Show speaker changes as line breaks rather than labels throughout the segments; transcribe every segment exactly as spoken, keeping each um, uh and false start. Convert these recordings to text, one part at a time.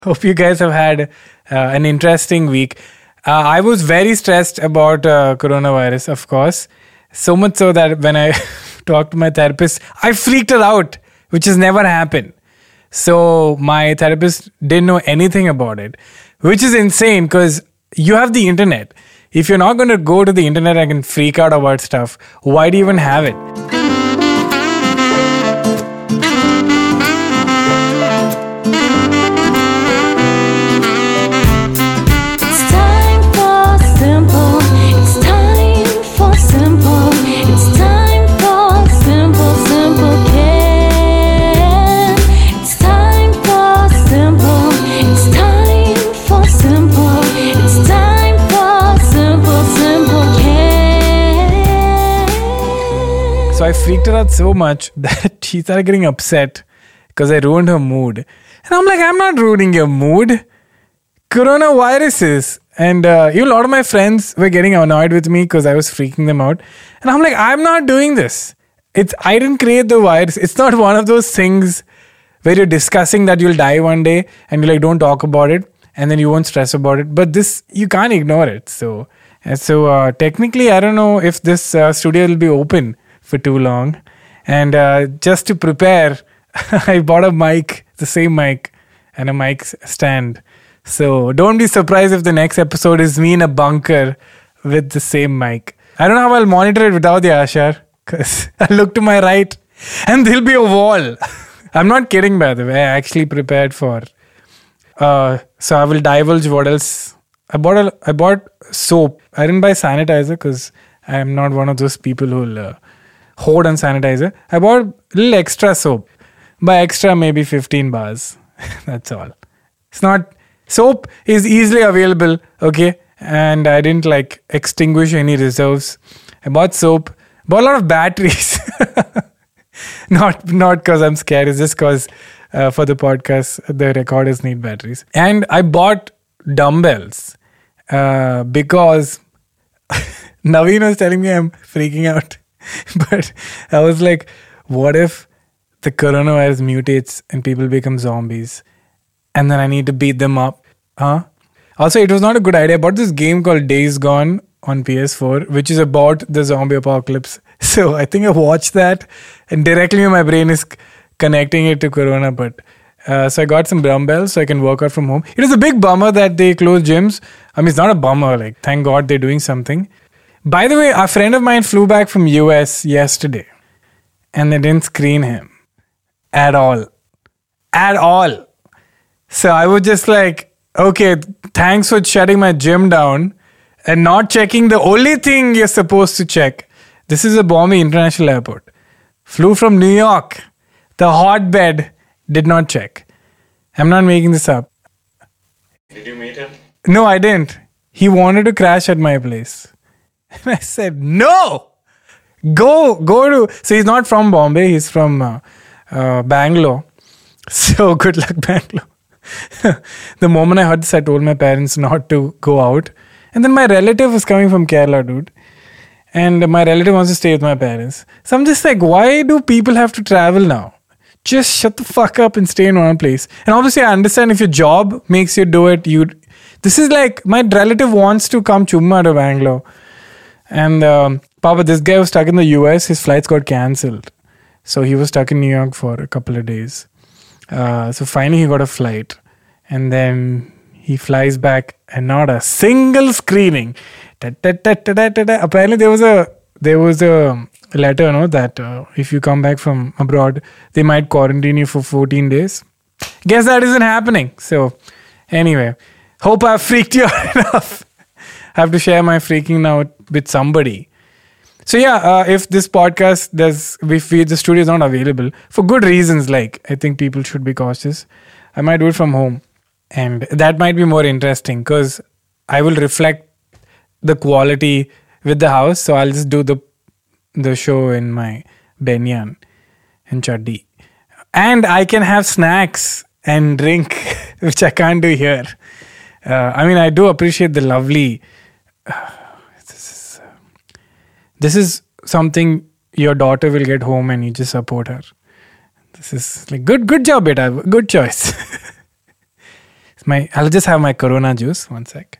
Hope you guys have had uh, an interesting week. Uh, I was very stressed about uh, coronavirus, of course. So much so that when I talked to my therapist, I freaked her out, which has never happened. So my therapist didn't know anything about it, which is insane because you have the internet. If you're not going to go to the internet and can freak out about stuff, why do you even have it? So I freaked her out so much that she started getting upset because I ruined her mood. And I'm like, I'm not ruining your mood. Coronaviruses. And uh, even a lot of my friends were getting annoyed with me because I was freaking them out. And I'm like, I'm not doing this. It's I didn't create the virus. It's not one of those things where you're discussing that you'll die one day and you're like, don't talk about it. And then you won't stress about it. But this, you can't ignore it. So, and so uh, technically, I don't know if this uh, studio will be open for too long. And uh, just to prepare, I bought a mic, the same mic, and a mic stand. So don't be surprised if the next episode is me in a bunker with the same mic. I don't know how I'll monitor it without the Ashar, because I look to my right and there'll be a wall. I'm not kidding, by the way. I actually prepared for. Uh, so I will divulge what else. I bought a, I bought soap. I didn't buy sanitizer because I'm not one of those people who'll uh, hoard on sanitizer. I bought a little extra soap. By extra, maybe fifteen bars. That's all. It's not... Soap is easily available, okay? And I didn't like extinguish any reserves. I bought soap. Bought a lot of batteries. not not because I'm scared. It's just because uh, for the podcast, the recorders need batteries. And I bought dumbbells uh, because Naveen was telling me I'm freaking out. But I was like, what if the coronavirus mutates and people become zombies and then I need to beat them up? Huh? Also, it was not a good idea. I bought this game called Days Gone on P S four, which is about the zombie apocalypse. So I think I watched that and directly my brain is connecting it to corona. But uh, so I got some dumbbells so I can work out from home. It was a big bummer that they closed gyms. I mean, it's not a bummer. Like, thank God they're doing something. By the way, a friend of mine flew back from U S yesterday and they didn't screen him at all. At all. So I was just like, okay, thanks for shutting my gym down and not checking the only thing you're supposed to check. This is a Bombay International Airport. Flew from New York. The hotbed did not check. I'm not making this up.
Did you meet him?
No, I didn't. He wanted to crash at my place. And I said, no! Go, go to... So he's not from Bombay. He's from uh, uh, Bangalore. So good luck, Bangalore. The moment I heard this, I told my parents not to go out. And then my relative was coming from Kerala, dude. And my relative wants to stay with my parents. So I'm just like, why do people have to travel now? Just shut the fuck up and stay in one place. And obviously, I understand if your job makes you do it. You. This is like, my relative wants to come chumma to Bangalore. And um, Papa, this guy was stuck in the U S. His flights got cancelled. So he was stuck in New York for a couple of days. Uh, so finally he got a flight. And then he flies back and not a single screening. Da, da, da, da, da, da, da. Apparently there was a there was a letter, no, that uh, if you come back from abroad, they might quarantine you for fourteen days. Guess that isn't happening. So anyway, hope I've freaked you out enough. I have to share my freaking out with somebody. So yeah, uh, if this podcast does, if we, the studio is not available for good reasons, like I think people should be cautious, I might do it from home. And that might be more interesting because I will reflect the quality with the house. So I'll just do the the show in my banyan and chaddi. And I can have snacks and drink, which I can't do here. Uh, I mean, I do appreciate the lovely... Uh, this, is, uh, this is something your daughter will get home and you just support her. This is like, good, good job, beta. Good choice. My, I'll just have my Corona juice. One sec.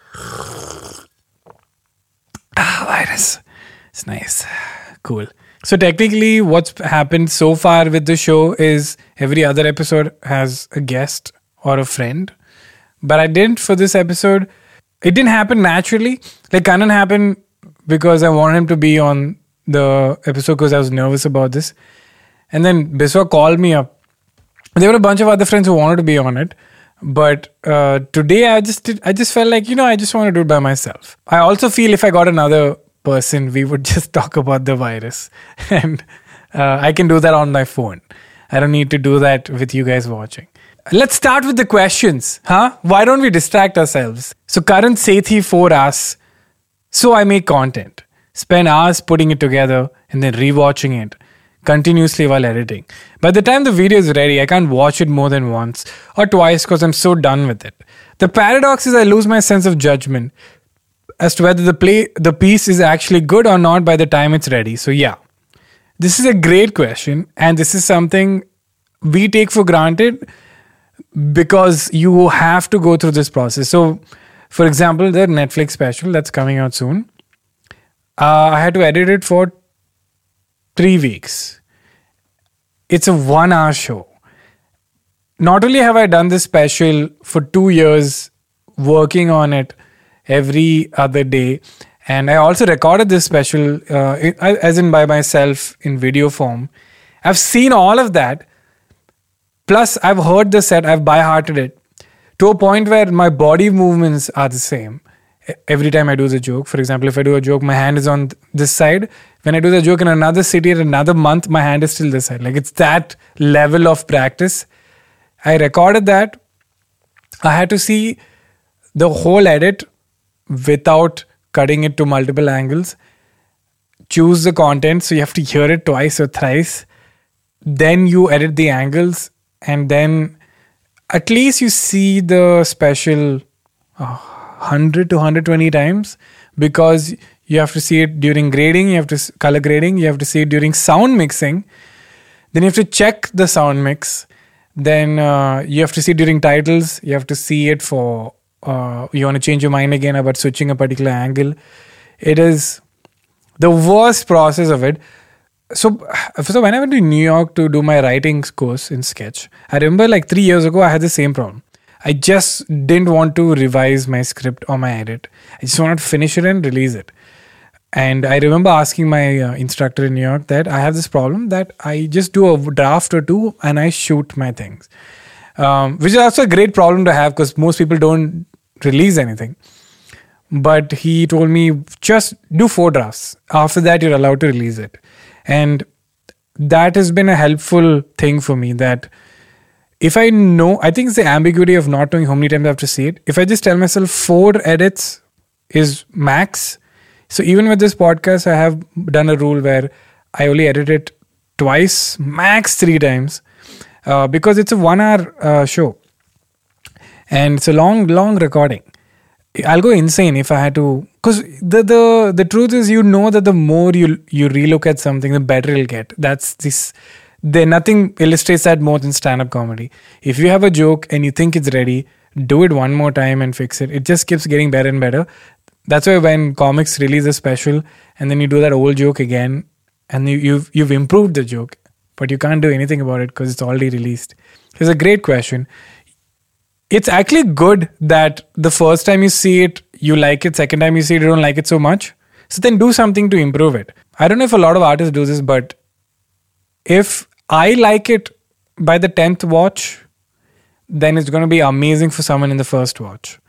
Ah, virus. It's nice. Cool. So technically what's happened so far with the show is every other episode has a guest or a friend. But I didn't for this episode. It didn't happen naturally. Like Kanan happened because I wanted him to be on the episode because I was nervous about this. And then Biswa called me up. There were a bunch of other friends who wanted to be on it. But uh, today I just did, I just felt like, you know, I just want to do it by myself. I also feel if I got another person, we would just talk about the virus. And uh, I can do that on my phone. I don't need to do that with you guys watching. Let's start with the questions. Huh? Why don't we distract ourselves? So Karan Sethi for us. So I make content. Spend hours putting it together and then rewatching it continuously while editing. By the time the video is ready, I can't watch it more than once or twice because I'm so done with it. The paradox is I lose my sense of judgment as to whether the play, the piece is actually good or not by the time it's ready. So yeah, this is a great question, and this is something we take for granted because you have to go through this process. So, for example, the Netflix special that's coming out soon, uh, I had to edit it for three weeks. It's a one-hour show. Not only have I done this special for two years, working on it every other day, and I also recorded this special, uh, as in by myself in video form. I've seen all of that. Plus, I've heard the set, I've by-hearted it to a point where my body movements are the same. Every time I do the joke, for example, if I do a joke, my hand is on this side. When I do the joke in another city at another month, my hand is still this side. Like, it's that level of practice. I recorded that. I had to see the whole edit without cutting it to multiple angles. Choose the content, so you have to hear it twice or thrice. Then you edit the angles, and then at least you see the special oh, one hundred to one hundred twenty times, because you have to see it during grading, you have to color grading, you have to see it during sound mixing, then you have to check the sound mix, then uh, you have to see it during titles, you have to see it for uh, you want to change your mind again about switching a particular angle. It is the worst process of it. So, so when I went to New York to do my writing course in Sketch, I remember like three years ago, I had the same problem. I just didn't want to revise my script or my edit. I just wanted to finish it and release it. And I remember asking my uh, instructor in New York that I have this problem that I just do a draft or two and I shoot my things. Um, which is also a great problem to have because most people don't release anything. But he told me, just do four drafts. After that, you're allowed to release it. And that has been a helpful thing for me, that if I know, I think it's the ambiguity of not knowing how many times I have to see it. If I just tell myself four edits is max. So even with this podcast, I have done a rule where I only edit it twice, max three times, uh, because it's a one hour uh, show. And it's a long, long recording. I'll go insane if I had to, because the, the the truth is, you know that the more you you relook at something, the better it'll get. That's this. There nothing illustrates that more than stand-up comedy. If you have a joke and you think it's ready, do it one more time and fix it. It just keeps getting better and better. That's why when comics release a special and then you do that old joke again, and you, you've you've improved the joke, but you can't do anything about it because it's already released. It's a great question. It's actually good that the first time you see it, you like it. Second time you see it, you don't like it so much. So then do something to improve it. I don't know if a lot of artists do this, but if I like it by the tenth watch, then it's going to be amazing for someone in the first watch.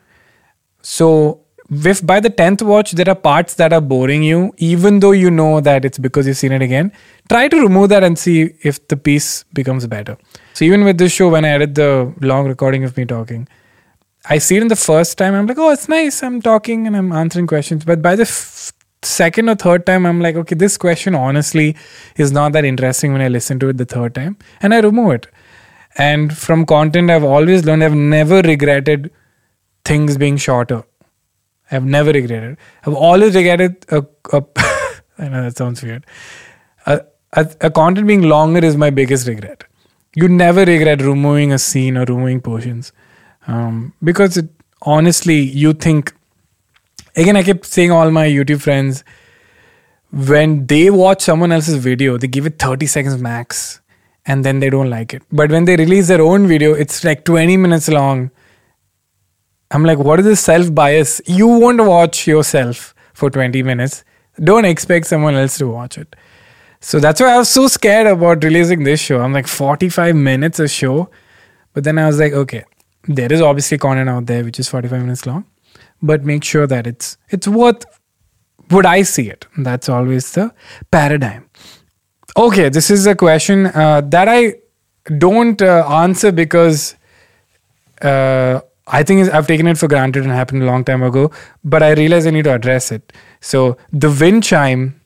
So if by the tenth watch, there are parts that are boring you, even though you know that it's because you've seen it again, try to remove that and see if the piece becomes better. So even with this show, when I edit the long recording of me talking, I see it in the first time, I'm like, oh, it's nice. I'm talking and I'm answering questions. But by the f- second or third time, I'm like, okay, this question honestly is not that interesting when I listen to it the third time. And I remove it. And from content, I've always learned, I've never regretted things being shorter. I've never regretted. I've always regretted a, a I know that sounds weird. A, a, a content being longer is my biggest regret. You never regret removing a scene or removing portions. Um, because it, honestly, you think, again, I kept saying all my YouTube friends, when they watch someone else's video, they give it thirty seconds max and then they don't like it. But when they release their own video, it's like twenty minutes long. I'm like, what is this self-bias? You won't watch yourself for twenty minutes. Don't expect someone else to watch it. So that's why I was so scared about releasing this show. I'm like, forty-five minutes a show. But then I was like, okay, there is obviously content out there which is forty-five minutes long. But make sure that it's it's worth, would I see it? That's always the paradigm. Okay, this is a question uh, that I don't uh, answer because uh, I think I've taken it for granted and happened a long time ago. But I realize I need to address it. So the wind chime.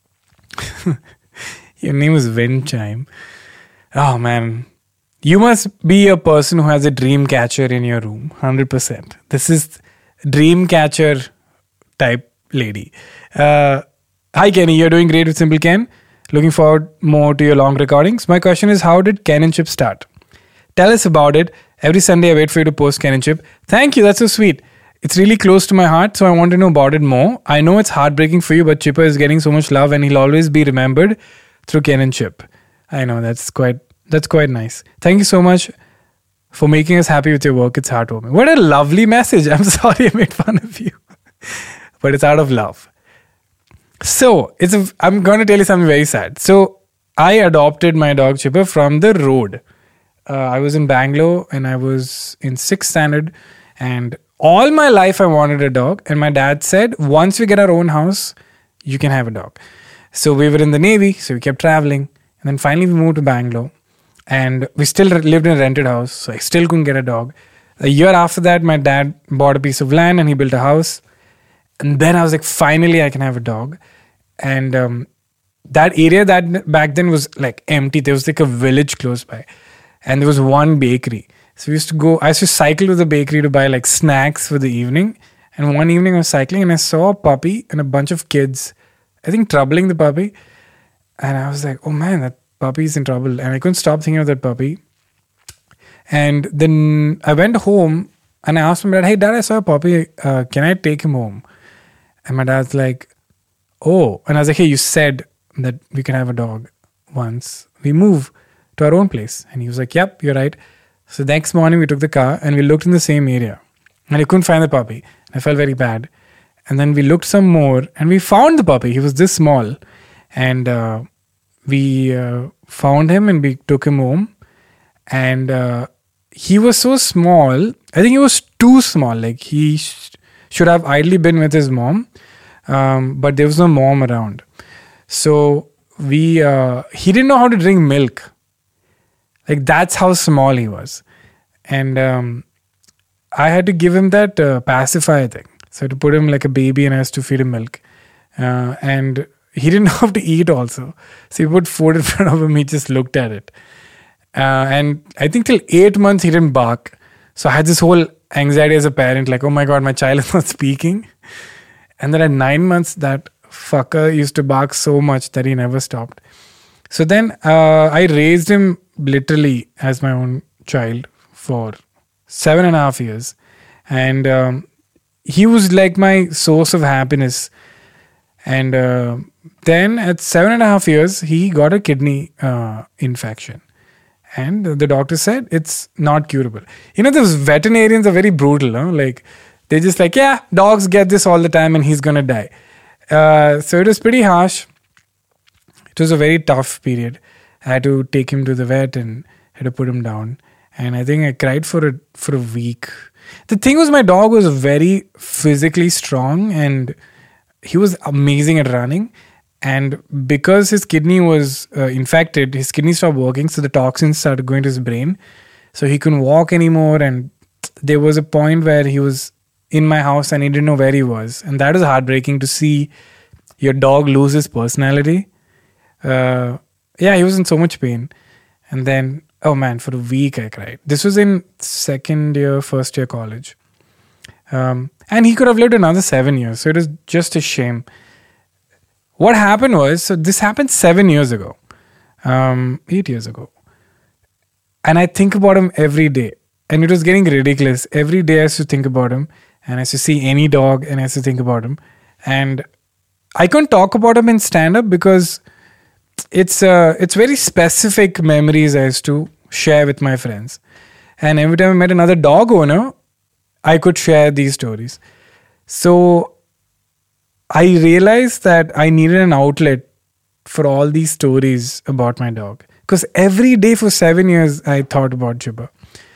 Your name is Wind Chime. Oh man. You must be a person who has a dream catcher in your room. one hundred percent. This is dream catcher type lady. Uh, hi Kenny, you're doing great with Simple Ken. Looking forward more to your long recordings. My question is, how did Ken and Chip start? Tell us about it. Every Sunday I wait for you to post Ken and Chip. Thank you, that's so sweet. It's really close to my heart, so I want to know about it more. I know it's heartbreaking for you, but Chipper is getting so much love and he'll always be remembered through Ken and Chip. I know, that's quite that's quite nice. Thank you so much for making us happy with your work. It's heartwarming. What a lovely message. I'm sorry I made fun of you. But it's out of love. So, it's a, I'm going to tell you something very sad. So, I adopted my dog Chipper from the road. Uh, I was in Bangalore and I was in sixth standard, and all my life I wanted a dog, and my dad said, once we get our own house, you can have a dog. So we were in the Navy, so we kept traveling, and then finally we moved to Bangalore, and we still lived in a rented house, so I still couldn't get a dog. A year after that, my dad bought a piece of land and he built a house, and then I was like, finally I can have a dog. And um, that area that back then was like empty. There was like a village close by, and there was one bakery. So we used to go, I used to cycle to the bakery to buy like snacks for the evening. And one evening I was cycling and I saw a puppy and a bunch of kids, I think troubling the puppy. And I was like, oh man, that puppy's in trouble. And I couldn't stop thinking of that puppy. And then I went home and I asked my dad, hey dad, I saw a puppy. Uh, can I take him home? And my dad's like, oh. And I was like, hey, you said that we can have a dog once we move to our own place. And he was like, yep, you're right. So the next morning we took the car and we looked in the same area and I couldn't find the puppy. I felt very bad. And then we looked some more and we found the puppy. He was this small, and uh, we uh, found him and we took him home. And uh, he was so small. I think he was too small. Like he sh- should have ideally been with his mom, um, but there was no mom around. So we uh, he didn't know how to drink milk. Like that's how small he was. And um, I had to give him that uh, pacifier thing. So I had to put him like a baby and I used to feed him milk. Uh, and he didn't know how to eat also. So he put food in front of him. He just looked at it. Uh, and I think till eight months he didn't bark. So I had this whole anxiety as a parent. Like, oh my God, my child is not speaking. And then at nine months, that fucker used to bark so much that he never stopped. So then uh, I raised him literally as my own child for seven and a half years. And um, he was like my source of happiness. And uh, then at seven and a half years, he got a kidney uh, infection. And the doctor said it's not curable. You know, those veterinarians are very brutal. Huh? Like, they're just like, yeah, dogs get this all the time and he's going to die. Uh, so it was pretty harsh. It was a very tough period. I had to take him to the vet and had to put him down. And I think I cried for a, for a week. The thing was, my dog was very physically strong and he was amazing at running. And because his kidney was uh, infected, his kidney stopped working. So the toxins started going to his brain. So he couldn't walk anymore. And there was a point where he was in my house and he didn't know where he was. And that was heartbreaking to see your dog lose his personality. Uh, yeah, he was in so much pain. And then, oh man, for a week I cried. This was in second year, first year college. Um, and he could have lived another seven years. So it was just a shame. What happened was, so this happened seven years ago, um, eight years ago. And I think about him every day. and it was getting ridiculous. Every day I used to think about him, and I used to see any dog, and I used to think about him. And I couldn't talk about him in stand-up because it's uh, it's very specific memories I used to share with my friends. And every time I met another dog owner, I could share these stories. So I realized that I needed an outlet for all these stories about my dog. Because every day for seven years, I thought about Chipper.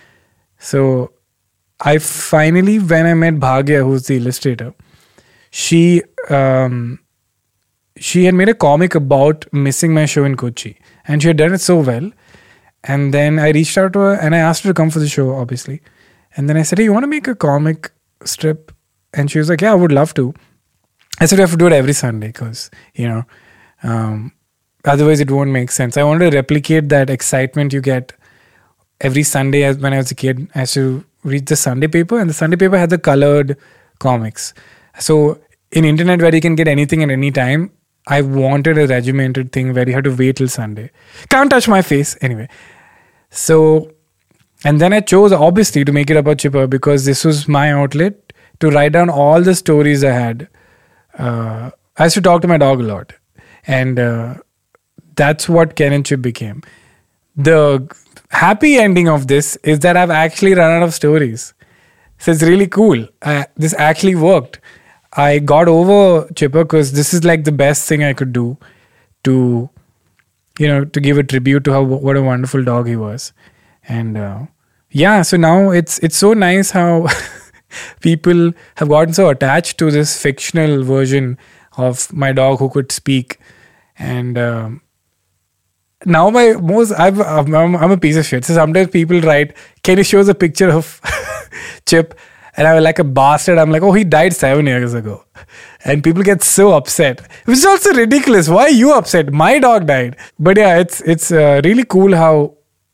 So I finally, when I met Bhagya, who's the illustrator, she um, she had made a comic about missing my show in Kochi. And she had done it so well. And then I reached out to her and I asked her to come for the show, obviously. And then I said, hey, you want to make a comic strip? And she was like, yeah, I would love to. I said, we have to do it every Sunday because, you know, um, otherwise it won't make sense. I wanted to replicate that excitement you get every Sunday. As when I was a kid, I used to read the Sunday paper, and the Sunday paper had the colored comics. So in internet where you can get anything at any time, I wanted a regimented thing where you had to wait till Sunday. Can't touch my face. Anyway. So, and then I chose obviously to make it about Chipper because this was my outlet to write down all the stories I had. Uh, I used to talk to my dog a lot. And uh, that's what Ken and Chip became. The happy ending of this is that I've actually run out of stories. So it's really cool. Uh, this actually worked. I got over Chipper because this is like the best thing I could do to, you know, to give a tribute to how what a wonderful dog he was. And uh, yeah, so now it's it's so nice how people have gotten so attached to this fictional version of my dog who could speak. And um, now my most I've, I'm, I'm a piece of shit. So sometimes people write, can you show us a picture of Chip? And I was like a bastard. I'm like, oh, he died seven years ago. And people get so upset. Which is also ridiculous. Why are you upset? My dog died. But yeah, it's it's uh, really cool how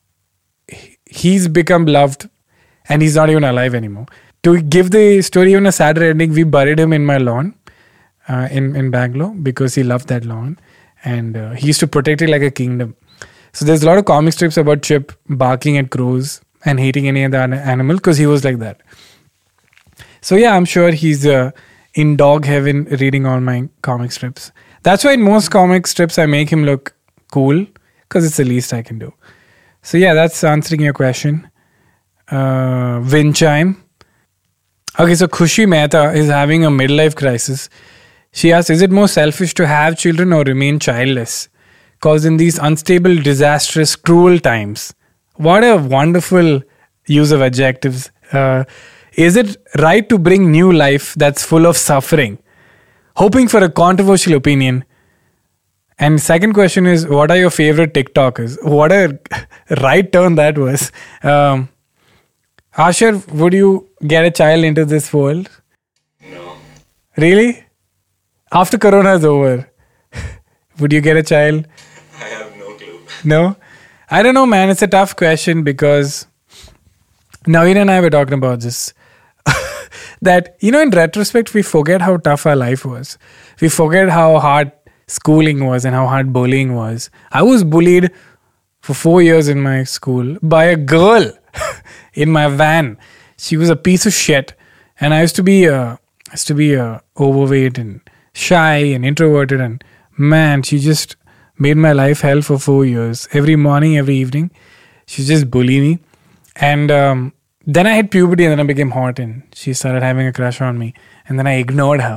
he's become loved and he's not even alive anymore. To give the story even a sadder ending, we buried him in my lawn uh, in, in Bangalore because he loved that lawn. And uh, he used to protect it like a kingdom. So there's a lot of comic strips about Chip barking at crows and hating any other animal because he was like that. So yeah, I'm sure he's uh, in dog heaven reading all my comic strips. That's why in most comic strips I make him look cool because it's the least I can do. So yeah, that's answering your question. Uh, wind chime. Okay, so Khushi Mehta is having a midlife crisis. She asks, is it more selfish to have children or remain childless? Because in these unstable, disastrous, cruel times. What a wonderful use of adjectives. Uh, Is it right to bring new life that's full of suffering? Hoping for a controversial opinion. And second question is, what are your favorite TikTokers? What a right turn that was. Um, Asher, would you get a child into this world?
No.
Really? After Corona is over, would you get a child?
I have no clue.
No? I don't know, man. It's a tough question because Naveen and I were talking about this. That, you know, in retrospect, we forget how tough our life was. We forget how hard schooling was and how hard bullying was. I was bullied for four years in my school by a girl in my van. She was a piece of shit. And I used to be, uh, I used to be uh, overweight and shy and introverted. And man, she just made my life hell for four years. Every morning, every evening, she just bullied me. And um, then I hit puberty and then I became hot and she started having a crush on me. And then I ignored her.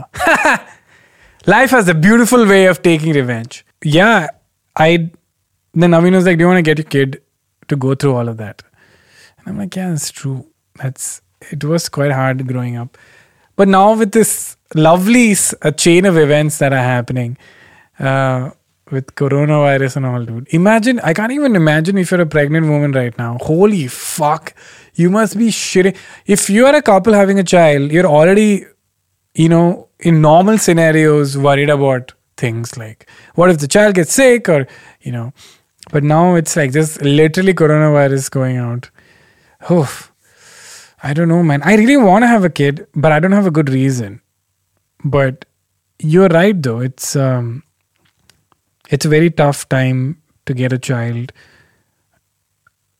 Life has a beautiful way of taking revenge. Yeah, I... Then Naveen was like, do you want to get your kid to go through all of that? And I'm like, yeah, that's true. That's It was quite hard growing up. But now with this lovely a chain of events that are happening, uh, with coronavirus and all, dude. Imagine, I can't even imagine if you're a pregnant woman right now. Holy fuck. You must be shitting. If you are a couple having a child, you're already, you know, in normal scenarios worried about things like, what if the child gets sick or, you know. But now it's like just literally coronavirus going out. Oof. I don't know, man. I really want to have a kid, but I don't have a good reason. But you're right, though. It's um, it's a very tough time to get a child.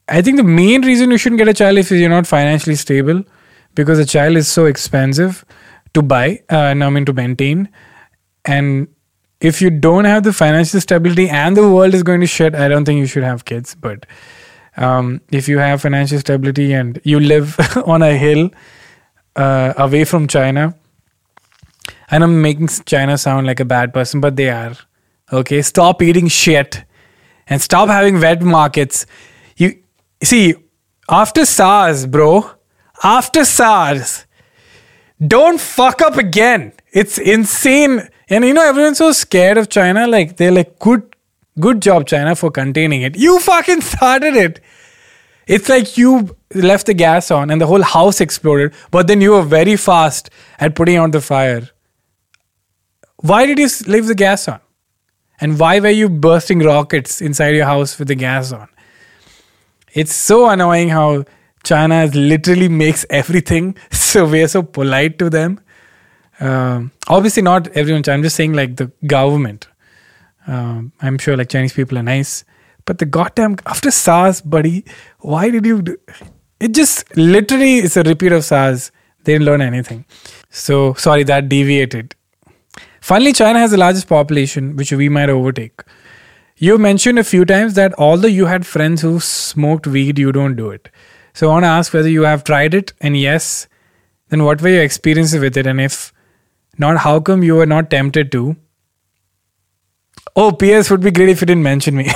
I think the main reason you shouldn't get a child is if you're not financially stable, because a child is so expensive to buy, uh, and I mean to maintain. And if you don't have the financial stability and the world is going to shit, I don't think you should have kids. But um, if you have financial stability and you live on a hill uh, away from China, and I'm making China sound like a bad person, but they are. Okay, stop eating shit and stop having wet markets. You see, after SARS, bro, after SARS, don't fuck up again. It's insane. And you know, everyone's so scared of China. Like, they're like, good, good job, China, for containing it. You fucking started it. It's like you left the gas on and the whole house exploded, but then you were very fast at putting out the fire. Why did you leave the gas on? And why were you bursting rockets inside your house with the gas on? It's so annoying how China literally makes everything. So we're so polite to them. Um, obviously not everyone. I'm just saying like the government. Um, I'm sure like Chinese people are nice. But the goddamn, after SARS, buddy, why did you do? It just literally is a repeat of SARS. They didn't learn anything. So, sorry, that deviated. Finally, China has the largest population, which we might overtake. You mentioned a few times that although you had friends who smoked weed, you don't do it. So I want to ask whether you have tried it, and yes, then what were your experiences with it? And if not, how come you were not tempted to? Oh, P S would be great if you didn't mention me.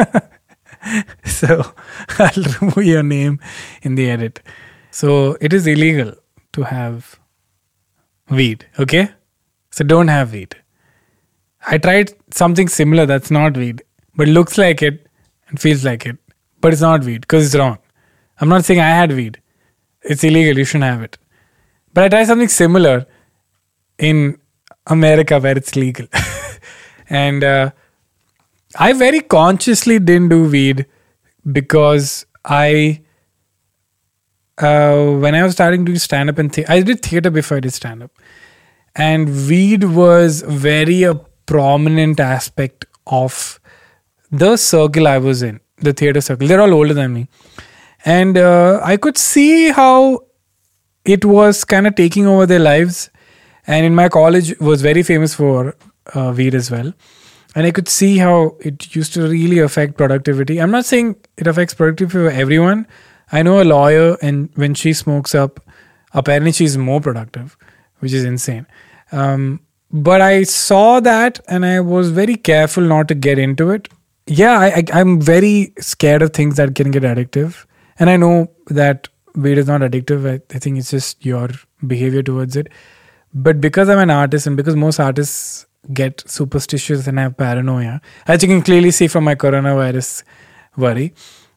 So I'll remove your name in the edit. So it is illegal to have weed, okay? So don't have weed. I tried something similar that's not weed, but looks like it and feels like it, but it's not weed because it's wrong. I'm not saying I had weed. It's illegal. You shouldn't have it. But I tried something similar in America where it's legal. And uh, I very consciously didn't do weed because I, uh, when I was starting to do stand-up and the- I did theater before I did stand-up. And weed was very a prominent aspect of the circle I was in, the theater circle. They're all older than me. And uh, I could see how it was kind of taking over their lives. And in my college was very famous for uh, weed as well. And I could see how it used to really affect productivity. I'm not saying it affects productivity for everyone. I know a lawyer, and when she smokes up, apparently she's more productive, which is insane. Um, but I saw that and I was very careful not to get into it. Yeah, I, I, I'm very scared of things that can get addictive. And I know that weed is not addictive. I, I think it's just your behavior towards it. But because I'm an artist and because most artists get superstitious and have paranoia, as you can clearly see from my coronavirus worry,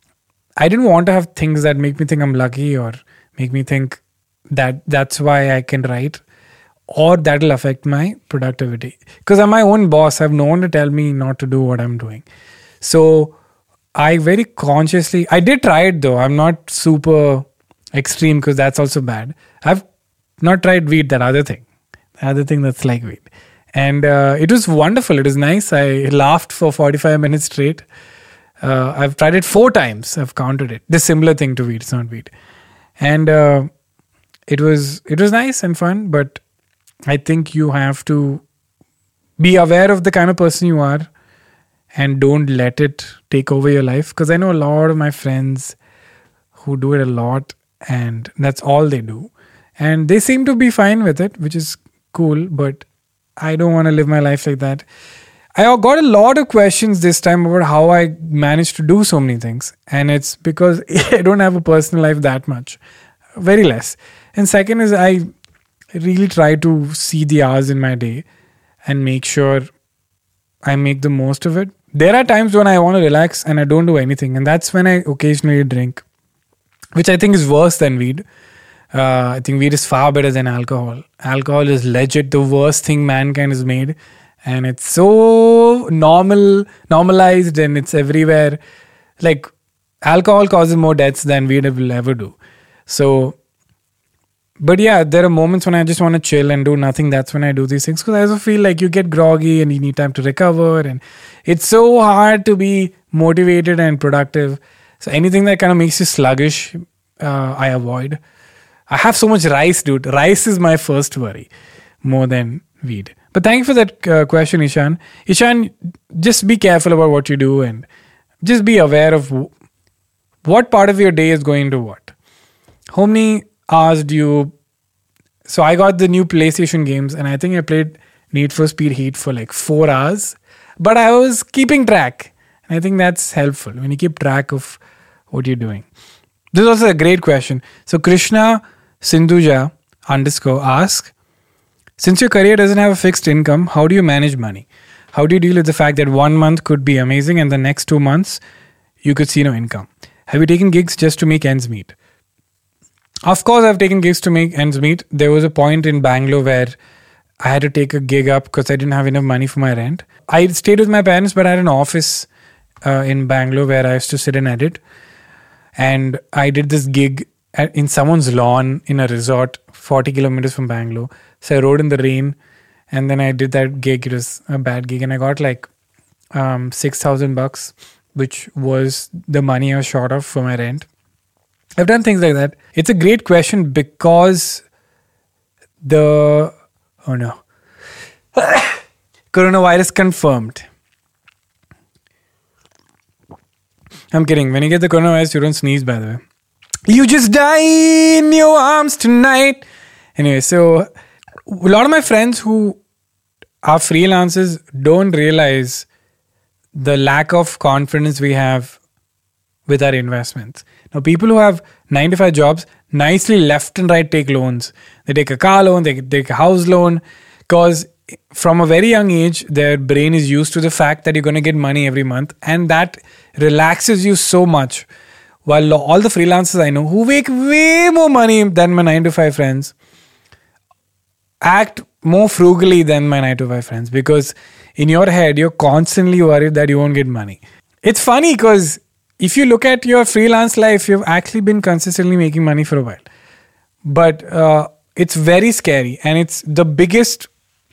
I didn't want to have things that make me think I'm lucky or make me think that that's why I can write, or that'll affect my productivity. Because I'm my own boss. I have no one to tell me not to do what I'm doing. So I very consciously, I did try it though. I'm not super extreme because that's also bad. I've not tried weed, that other thing. The other thing that's like weed. And uh, it was wonderful. It was nice. I laughed for forty-five minutes straight. Uh, I've tried it four times. I've counted it. This similar thing to weed. It's not weed. And uh, it was it was nice and fun, but I think you have to be aware of the kind of person you are and don't let it take over your life. Because I know a lot of my friends who do it a lot and that's all they do. And they seem to be fine with it, which is cool, but I don't want to live my life like that. I got a lot of questions this time about how I managed to do so many things. And it's because I don't have a personal life that much. Very less. And second is I really try to see the hours in my day and make sure I make the most of it. There are times when I want to relax and I don't do anything. And that's when I occasionally drink, which I think is worse than weed. Uh, I think weed is far better than alcohol. Alcohol is legit the worst thing mankind has made. And it's so normal, normalized and it's everywhere. Like, alcohol causes more deaths than weed will ever do. So, but yeah, there are moments when I just want to chill and do nothing. That's when I do these things. Because I also feel like you get groggy and you need time to recover. And it's so hard to be motivated and productive. So anything that kind of makes you sluggish, uh, I avoid. I have so much rice, dude. Rice is my first worry more than weed. But thank you for that uh, question, Ishan. Ishan, just be careful about what you do and just be aware of w- what part of your day is going to what. Homni asked you, so I got the new PlayStation games and I think I played Need for Speed Heat for like four hours, but I was keeping track. And I think that's helpful when you keep track of what you're doing. This is also a great question. So Krishna Sindhuja underscore asks, since your career doesn't have a fixed income, how do you manage money? How do you deal with the fact that one month could be amazing and the next two months you could see no income? Have you taken gigs just to make ends meet? Of course, I've taken gigs to make ends meet. There was a point in Bangalore where I had to take a gig up because I didn't have enough money for my rent. I stayed with my parents, but I had an office uh, in Bangalore where I used to sit and edit. And I did this gig at, in someone's lawn in a resort forty kilometers from Bangalore. So I rode in the rain and then I did that gig. It was a bad gig and I got like um, six thousand bucks, which was the money I was short of for my rent. I've done things like that. It's a great question because the, oh no, coronavirus confirmed. I'm kidding. When you get the coronavirus, you don't sneeze, by the way. You just die in your arms tonight. Anyway, so a lot of my friends who are freelancers don't realize the lack of confidence we have with our investments. Now, people who have nine to five jobs nicely left and right take loans. They take a car loan, they take a house loan, because from a very young age, their brain is used to the fact that you're going to get money every month, and that relaxes you so much. While all the freelancers I know who make way more money than my nine to five friends act more frugally than my nine to five friends, because in your head, you're constantly worried that you won't get money. It's funny because if you look at your freelance life, you've actually been consistently making money for a while. But uh, it's very scary. And it's the biggest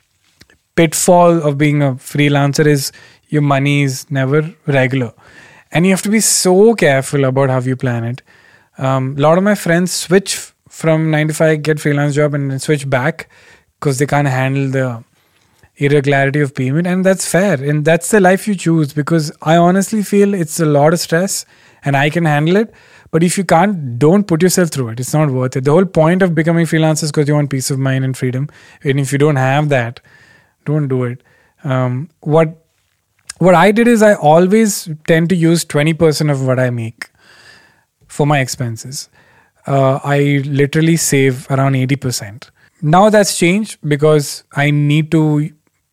pitfall of being a freelancer is your money is never regular. And you have to be so careful about how you plan it. Um, a lot of my friends switch f- from nine to five, get freelance job and then switch back because they can't handle the irregularity of payment. And that's fair. And that's the life you choose, because I honestly feel it's a lot of stress and I can handle it. But if you can't, don't put yourself through it. It's not worth it. The whole point of becoming freelancers is because you want peace of mind and freedom. And if you don't have that, don't do it. Um, what what I did is I always tend to use twenty percent of what I make for my expenses. Uh, I literally save around eighty percent. Now that's changed because I need to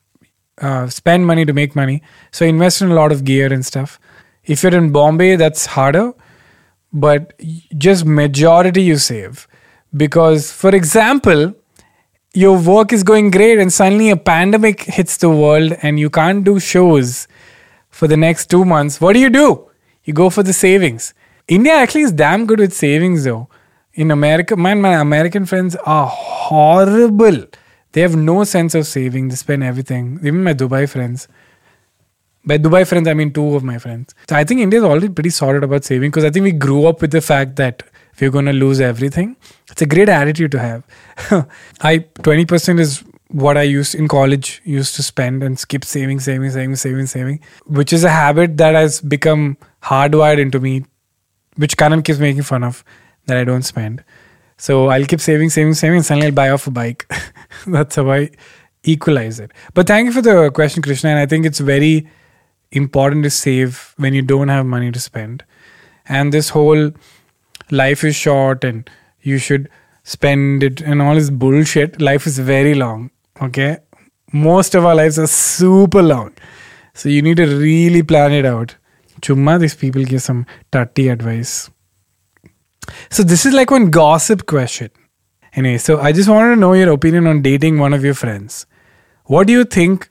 uh, spend money to make money. So I invest in a lot of gear and stuff. If you're in Bombay, that's harder. But just majority you save. Because, for example, your work is going great and suddenly a pandemic hits the world and you can't do shows for the next two months. What do you do? You go for the savings. India actually is damn good with savings though. In America, my, my American friends are horrible. They have no sense of saving. They spend everything. Even my Dubai friends. By Dubai friends, I mean two of my friends. So I think India is already pretty sorted about saving, because I think we grew up with the fact that we're going to lose everything. It's a great attitude to have. I twenty percent is what I used in college, used to spend and skip saving, saving, saving, saving, saving, which is a habit that has become hardwired into me, which Karan keeps making fun of, that I don't spend. So I'll keep saving, saving, saving, and suddenly I'll buy off a bike. That's how I equalize it. But thank you for the question, Krishna. And I think it's very important to save when you don't have money to spend. And this whole life is short and you should spend it and all this bullshit. Life is very long. Okay. Most of our lives are super long. So you need to really plan it out. Chumma, these people give some tutty advice. So this is like one gossip question. Anyway, so I just wanted to know your opinion on dating one of your friends. What do you think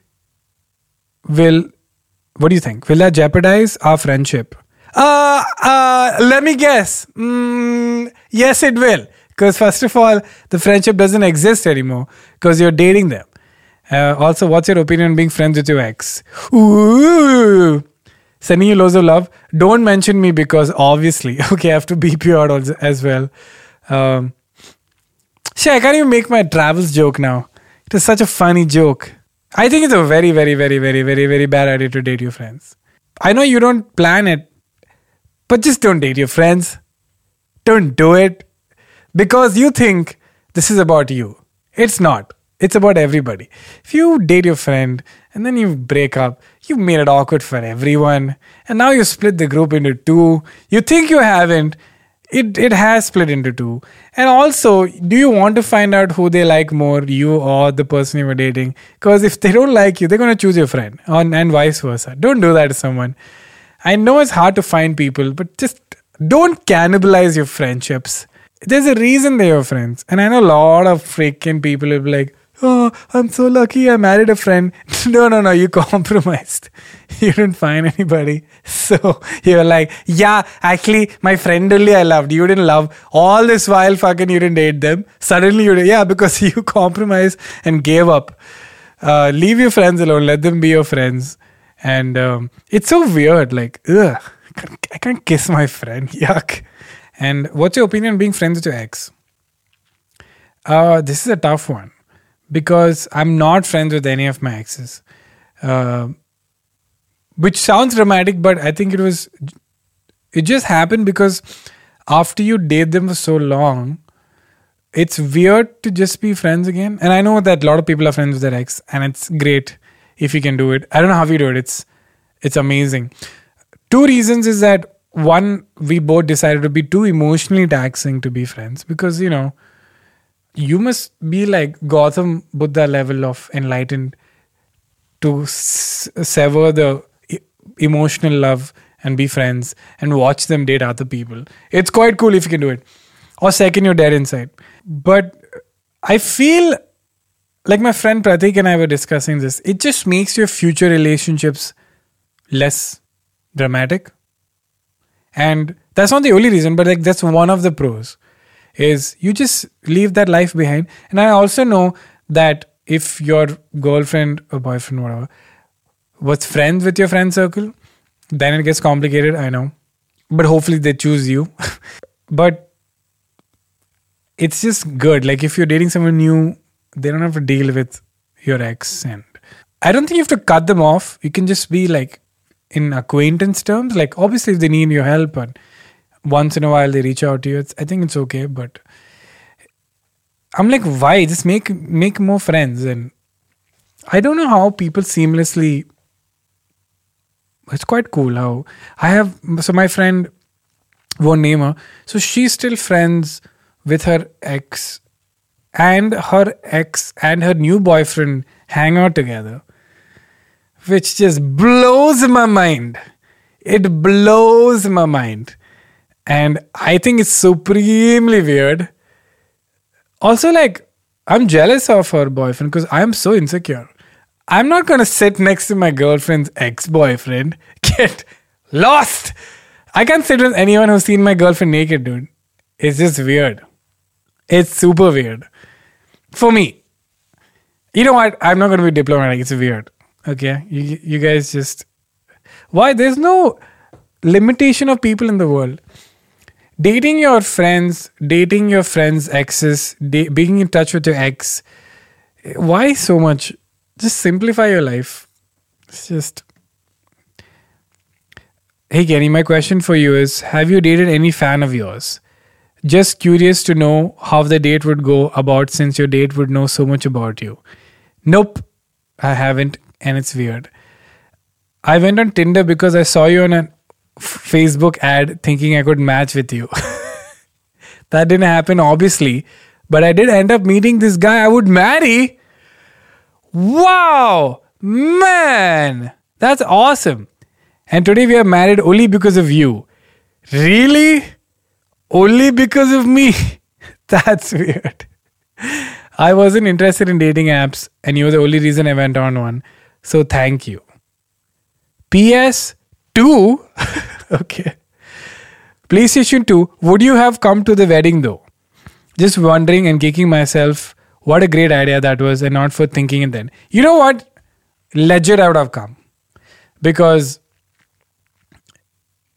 will, what do you think? Will that jeopardize our friendship? Uh, uh, let me guess. Mm, yes, it will. Because first of all, the friendship doesn't exist anymore because you're dating them. Uh, also, what's your opinion on being friends with your ex? Ooh. sending you loads of love. Don't mention me because obviously, okay, I have to beep you out also, as well. Um, shit, I can't even make my travels joke now. It is such a funny joke. I think it's a very, very, very, very, very, very bad idea to date your friends. I know you don't plan it, but just don't date your friends. Don't do it because you think this is about you. It's not. It's about everybody. If you date your friend and then you break up, you made it awkward for everyone. And now you split the group into two. You think you haven't. It it has split into two. And also, do you want to find out who they like more, you or the person you were dating? Because if they don't like you, they're going to choose your friend, and, and vice versa. Don't do that to someone. I know it's hard to find people, but just don't cannibalize your friendships. There's a reason they're your friends. And I know a lot of freaking people will be like, oh, I'm so lucky I married a friend. No, no, no, you compromised. You didn't find anybody. So you're like, yeah, actually, my friend only I loved. You didn't love. All this while, fucking, you didn't date them. Suddenly you did. Yeah, because you compromised and gave up. Uh, leave your friends alone. Let them be your friends. And um, it's so weird. Like, ugh, I can't, I can't kiss my friend. Yuck. And what's your opinion on being friends with your ex? Uh, this is a tough one. Because I'm not friends with any of my exes. Uh, which sounds dramatic, but I think it was... It just happened because after you date them for so long, it's weird to just be friends again. And I know that a lot of people are friends with their ex. And it's great if you can do it. I don't know how you do it. It's, it's amazing. Two reasons is that, one, we both decided to be too emotionally taxing to be friends. Because, you know... You must be like Gautam Buddha level of enlightened to s- sever the e- emotional love and be friends and watch them date other people. It's quite cool if you can do it. Or second, you're dead inside. But I feel like my friend Pratik and I were discussing this. It just makes your future relationships less dramatic. And that's not the only reason, but like that's one of the pros. Is you just leave that life behind. And I also know that if your girlfriend or boyfriend, whatever, was friends with your friend circle, then it gets complicated, I know. But hopefully they choose you. But it's just good. Like if you're dating someone new, they don't have to deal with your ex. And I don't think you have to cut them off. You can just be like in acquaintance terms. Like obviously if they need your help and once in a while they reach out to you, it's, I think it's okay. But I'm like, why? Just make make more friends. And I don't know how people seamlessly... It's quite cool how... I have... So my friend, won't name her. So she's still friends with her ex. And her ex and her new boyfriend hang out together. Which just blows my mind. It blows my mind. And I think it's supremely weird. Also, like, I'm jealous of her boyfriend because I'm so insecure. I'm not going to sit next to my girlfriend's ex-boyfriend. Get lost. I can't sit with anyone who's seen my girlfriend naked, dude. It's just weird. It's super weird. For me. You know what? I'm not going to be diplomatic. It's weird. Okay? You, you guys just... Why? There's no limitation of people in the world. Dating your friends, dating your friends' exes, da- being in touch with your ex. Why so much? Just simplify your life. It's just... Hey Kenny, my question for you is, have you dated any fan of yours? Just curious to know how the date would go about since your date would know so much about you. Nope, I haven't, and it's weird. I went on Tinder because I saw you on a Facebook ad thinking I could match with you. That didn't happen, obviously. But I did end up meeting this guy I would marry. Wow! Man! That's awesome. And today we are married only because of you. Really? Only because of me? That's weird. I wasn't interested in dating apps and you were the only reason I went on one. So thank you. P S two? Okay. PlayStation two. Would you have come to the wedding though? Just wondering and kicking myself. What a great idea that was and not for thinking it then. You know what? Legit I would have come. Because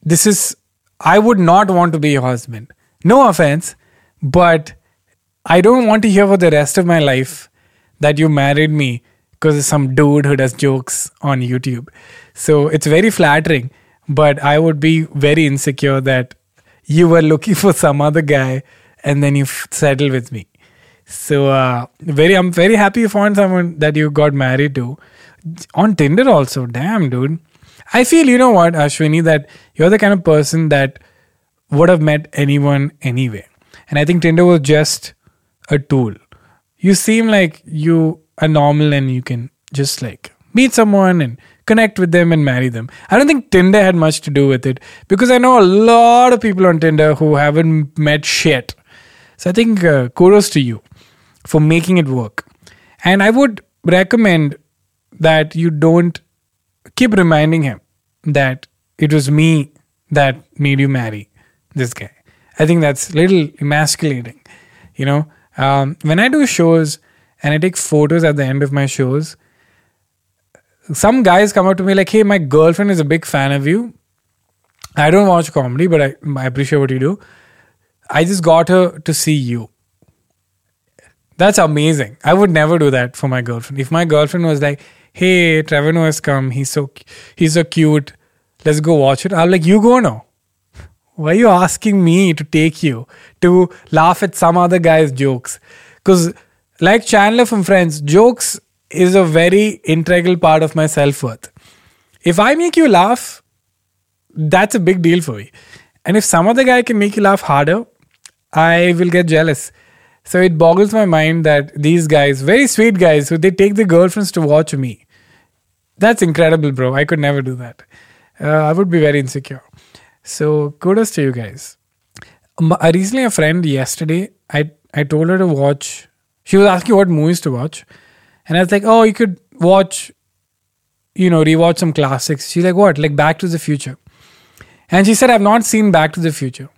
this is, I would not want to be your husband. No offense, but I don't want to hear for the rest of my life that you married me because of some dude who does jokes on YouTube. So it's very flattering, but I would be very insecure that you were looking for some other guy and then you f- settle with me. So uh, very, I'm very happy you found someone that you got married to. On Tinder also, damn dude. I feel, you know what, Ashwini, that you're the kind of person that would have met anyone anyway. And I think Tinder was just a tool. You seem like you are normal and you can just like meet someone and connect with them and marry them. I don't think Tinder had much to do with it because I know a lot of people on Tinder who haven't met shit. So I think uh, kudos to you for making it work. And I would recommend that you don't keep reminding him that it was me that made you marry this guy. I think that's a little emasculating. You know, um, when I do shows and I take photos at the end of my shows, some guys come up to me like, hey, my girlfriend is a big fan of you. I don't watch comedy, but I, I appreciate what you do. I just got her to see you. That's amazing. I would never do that for my girlfriend. If my girlfriend was like, hey, Trevor Noah has come. He's so, he's so cute. Let's go watch it. I'm like, you go now. Why are you asking me to take you to laugh at some other guy's jokes? Because like Chandler from Friends, jokes is a very integral part of my self-worth. If I make you laugh, that's a big deal for me. And if some other guy can make you laugh harder, I will get jealous. So it boggles my mind that these guys, very sweet guys, who they take their girlfriends to watch me. That's incredible, bro. I could never do that. Uh, I would be very insecure. So kudos to you guys. Um, uh, recently, a friend yesterday, I, I told her to watch. She was asking what movies to watch. And I was like, oh, you could watch, you know, rewatch some classics. She's like, what? Like Back to the Future. And she said, I've not seen Back to the Future.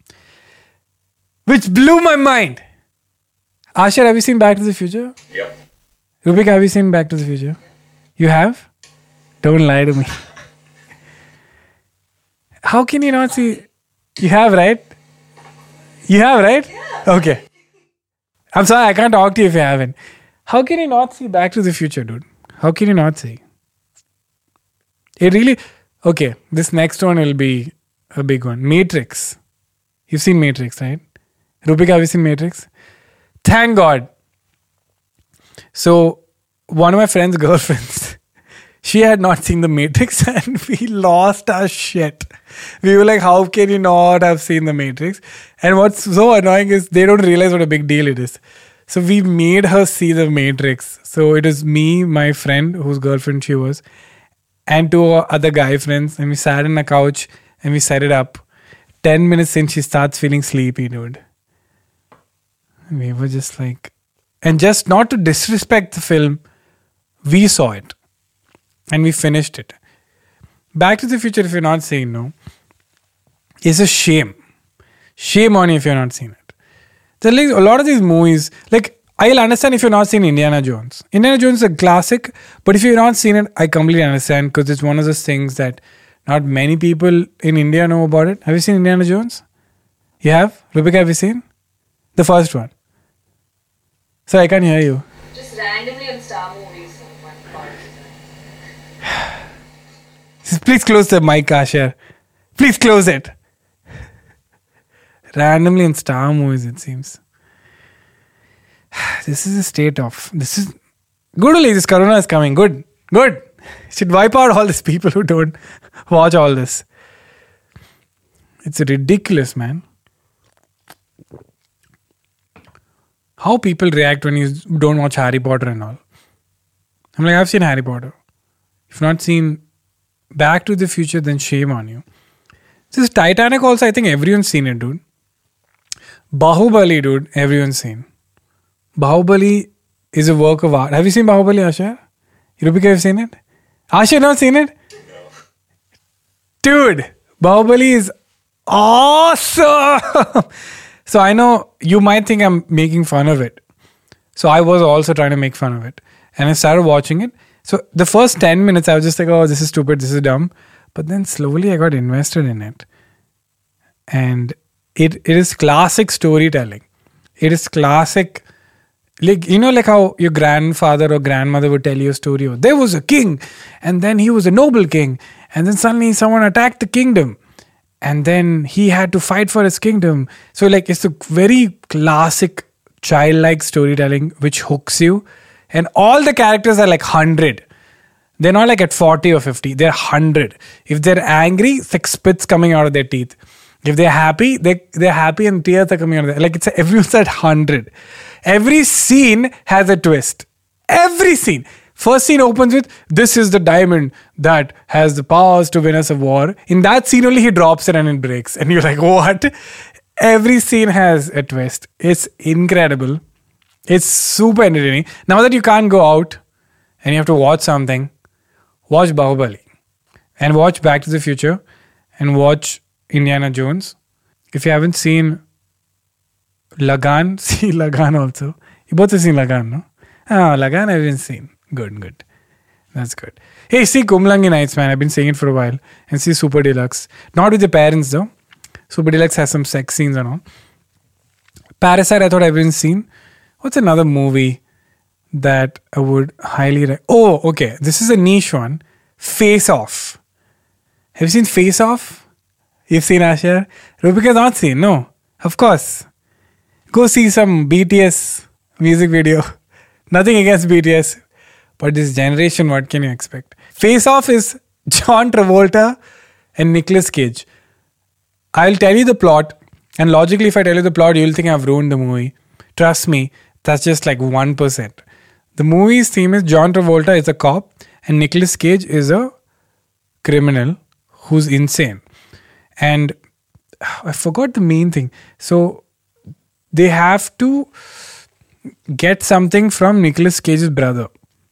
Which blew my mind. Asher, have you seen Back to the Future?
Yep.
Rubik, have you seen Back to the Future? You have? Don't lie to me. How can you not see? You have, right? You have, right? Yeah. Okay. I'm sorry, I can't talk to you if you haven't. How can you not see Back to the Future, dude? How can you not see? It really... Okay, this next one will be a big one. Matrix. You've seen Matrix, right? Rupika, have you seen Matrix? Thank God. So, one of my friend's girlfriends, she had not seen The Matrix and we lost our shit. We were like, how can you not have seen The Matrix? And what's so annoying is they don't realize what a big deal it is. So we made her see The Matrix. So it was me, my friend, whose girlfriend she was, and two other guy friends. And we sat on a couch and we set it up. Ten minutes in, she starts feeling sleepy, dude. And we were just like... And just not to disrespect the film, we saw it. And we finished it. Back to the Future, if you're not saying no, is a shame. Shame on you if you're not seen it. There's like a lot of these movies, like I'll understand if you're not seen Indiana Jones. Indiana Jones is a classic, but if you've not seen it, I completely understand because it's one of those things that not many people in India know about it. Have you seen Indiana Jones? You have? Rubika, have you seen? The first one. So I can't hear you.
Just randomly on Star movies.
Please close the mic, Asher. Please close it. Randomly in Star movies, it seems. This is a state of... This is... Good only, this corona is coming. Good. Good. Should wipe out all these people who don't watch all this. It's ridiculous, man. How people react when you don't watch Harry Potter and all. I'm like, I've seen Harry Potter. If not seen Back to the Future, then shame on you. This Titanic also, I think everyone's seen it, dude. Bahubali, dude, everyone's seen. Bahubali is a work of art. Have you seen Bahubali, Asher? Rubika, have you seen it? Asher, not seen it?
No.
Dude, Bahubali is awesome. So I know you might think I'm making fun of it. So I was also trying to make fun of it. And I started watching it. So the first ten minutes, I was just like, oh, this is stupid, this is dumb. But then slowly I got invested in it. And it it is classic storytelling. It is classic, like, you know, like how your grandfather or grandmother would tell you a story of, there was a king, and then he was a noble king, and then suddenly someone attacked the kingdom, and then he had to fight for his kingdom. So like, it's a very classic childlike storytelling which hooks you. And all the characters are like one hundred. They're not like at forty or fifty. They're one hundred. If they're angry, it's like spits coming out of their teeth. If they're happy, they, they're happy and tears are coming out of their... Like, it's everyone's at one hundred. Every scene has a twist. Every scene. First scene opens with, this is the diamond that has the powers to win us a war. In that scene only, he drops it and it breaks. And you're like, what? Every scene has a twist. It's incredible. It's super entertaining. Now that you can't go out and you have to watch something, watch Bahubali. And watch Back to the Future. And watch Indiana Jones. If you haven't seen Lagan, see Lagan also. You both have seen Lagan, no? Ah, Lagan I haven't seen. Good, good. That's good. Hey, see Kumlangi Nights, man. I've been saying it for a while. And see Super Deluxe. Not with your parents, though. Super Deluxe has some sex scenes and all. Parasite, I thought I've been seen. What's another movie that I would highly... Re- oh, okay. This is a niche one. Face Off. Have you seen Face Off? You've seen Asher? Rupika not seen. No. Of course. Go see some B T S music video. Nothing against B T S. But this generation, what can you expect? Face Off is John Travolta and Nicolas Cage. I'll tell you the plot. And logically, if I tell you the plot, you'll think I've ruined the movie. Trust me, that's just like one percent. The movie's theme is John Travolta is a cop and Nicolas Cage is a criminal who's insane. And I forgot the main thing. So they have to get something from Nicolas Cage's brother.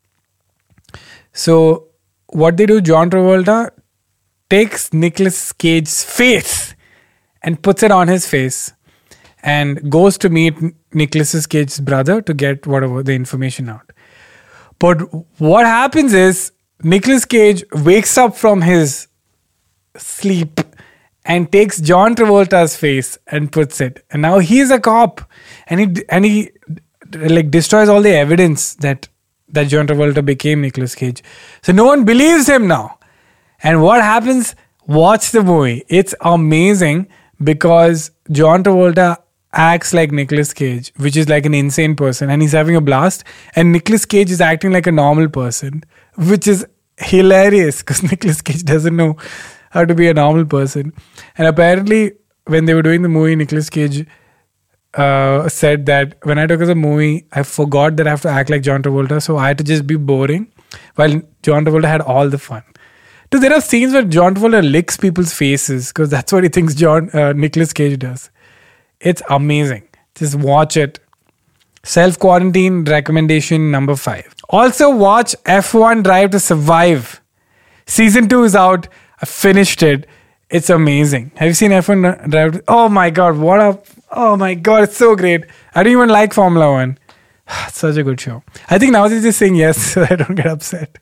So what they do, John Travolta takes Nicolas Cage's face and puts it on his face and goes to meet Nicolas Cage's brother to get whatever the information out. But what happens is Nicolas Cage wakes up from his sleep and takes John Travolta's face and puts it. And now he's a cop. And he and he like destroys all the evidence that, that John Travolta became Nicolas Cage. So no one believes him now. And what happens? Watch the movie. It's amazing because John Travolta acts like Nicolas Cage, which is like an insane person. And he's having a blast. And Nicolas Cage is acting like a normal person, which is hilarious because Nicolas Cage doesn't know how to be a normal person. And apparently, when they were doing the movie, Nicolas Cage uh, said that when I took as a movie, I forgot that I have to act like John Travolta, so I had to just be boring, while John Travolta had all the fun. So there are scenes where John Travolta licks people's faces because that's what he thinks John uh, Nicolas Cage does. It's amazing. Just watch it. Self-quarantine recommendation number five. Also watch F one Drive to Survive. Season two is out. I finished it. It's amazing. Have you seen F one Drive? Oh my God, what a... Oh my God, it's so great. I don't even like Formula One. Such a good show. I think now they're just saying yes so I don't get upset.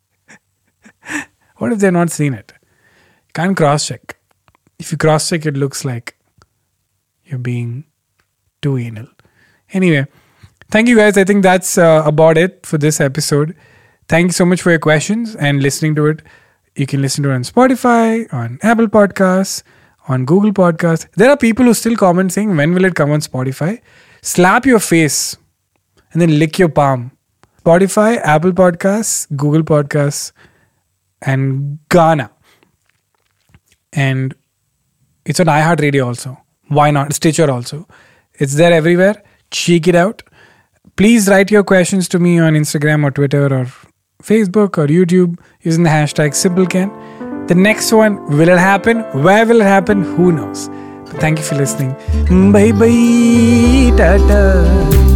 What if they're not seen it? You can't cross-check. If you cross-check, it looks like you're being too anal. Anyway, thank you guys. I think that's uh, about it for this episode. Thank you so much for your questions and listening to it. You can listen to it on Spotify, on Apple Podcasts, on Google Podcasts. There are people who still comment saying, when will it come on Spotify? Slap your face and then lick your palm. Spotify, Apple Podcasts, Google Podcasts, and Ghana. And it's on iHeartRadio also. Why not? Stitcher also. It's there everywhere. Check it out. Please write your questions to me on Instagram or Twitter or Facebook or YouTube using the hashtag SimpleCan. The next one, will it happen? Where will it happen? Who knows? But thank you for listening. Bye bye. Tata.